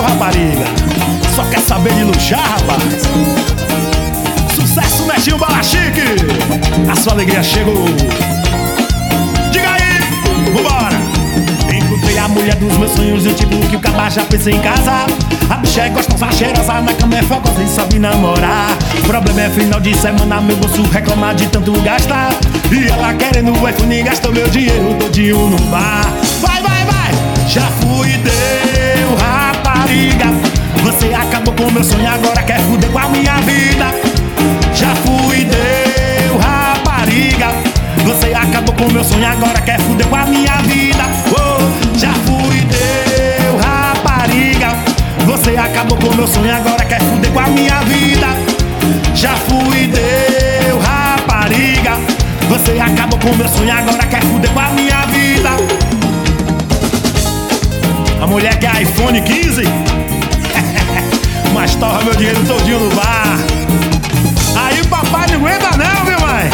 rapariga? Só quer saber de luxar, rapaz? Sucesso, Netinho Bala Chique! A sua alegria chegou. Diga aí, vambora! Encontrei a mulher dos meus sonhos, o tipo que o cabá já pensa em casa. A bicha é gostosa, cheirosa, na cama é fogosa e sabe namorar. O problema é final de semana, meu bolso reclamar de tanto gastar. E ela querendo o iPhone, gastou meu dinheiro todinho no bar. Vai, vai, vai! Já fui e deu, rapariga. Você acabou com meu sonho, agora quer fuder com a minha vida. Já fui e deu, rapariga. Você acabou com meu sonho, agora quer fuder com a minha vida. Oh, já fui e deu, rapariga. Você acabou com meu sonho, agora quer fuder com a minha vida. Já fui e deu, rapariga. Você acabou com meu sonho, agora quer fuder com a minha vida. A mulher quer iPhone 15, mas torra meu dinheiro todinho no bar. Aí papai não aguenta não, meu mãe.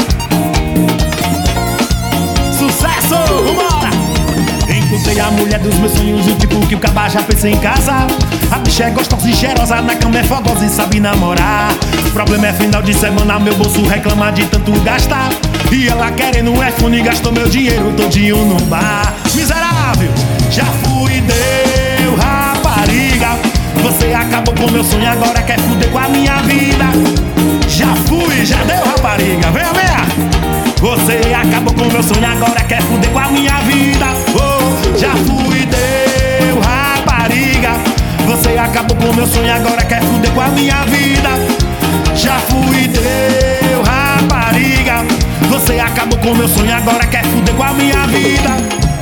Sucesso, vambora! Encontrei a mulher dos meus sonhos, o tipo que o cabá já pensa em casa. A bicha é gostosa e cheirosa, na cama é fogosa e sabe namorar. O problema é final de semana, meu bolso reclama de tanto gastar. E ela querendo um iPhone, gastou meu dinheiro todinho no bar. Miserável, já fui e deu, rapariga. Você acabou com meu sonho, agora quer fuder com a minha vida. Já fui, já deu, rapariga, venha, venha. Você acabou com meu sonho, agora quer fuder com a minha vida. Oh, já fui e deu, rapariga. Você acabou com meu sonho, agora quer fuder com a minha vida. Já fui e deu, rapariga. Você acabou com meu sonho, agora quer fuder com a minha vida.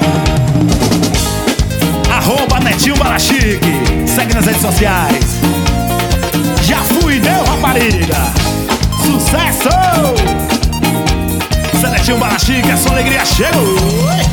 Arroba Netinho Bala Chique, segue nas redes sociais. Já fui e deu, rapariga. Sucesso! Netinho Bala Chique, a sua alegria chegou.